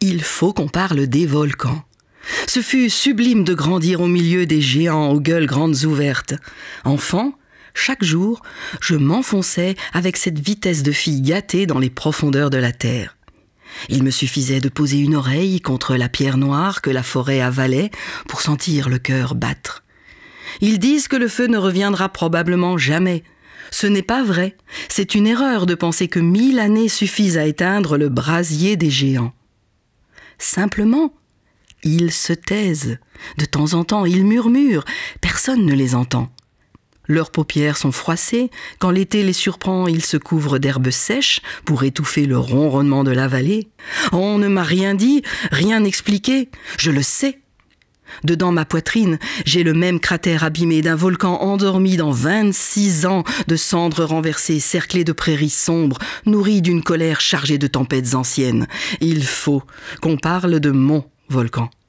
Il faut qu'on parle des volcans. Ce fut sublime de grandir au milieu des géants aux gueules grandes ouvertes. Enfant, chaque jour, je m'enfonçais avec cette vitesse de fille gâtée dans les profondeurs de la terre. Il me suffisait de poser une oreille contre la pierre noire que la forêt avalait pour sentir le cœur battre. Ils disent que le feu ne reviendra probablement jamais. Ce n'est pas vrai. C'est une erreur de penser que 1000 années suffisent à éteindre le brasier des géants. Simplement, ils se taisent. De temps en temps, ils murmurent. Personne ne les entend. Leurs paupières sont froissées. Quand l'été les surprend, ils se couvrent d'herbes sèches pour étouffer le ronronnement de la vallée. On ne m'a rien dit, rien expliqué. Je le sais. Dedans ma poitrine, j'ai le même cratère abîmé d'un volcan endormi dans 26 ans de cendres renversées, cerclées de prairies sombres, nourries d'une colère chargée de tempêtes anciennes. Il faut qu'on parle de mon volcan.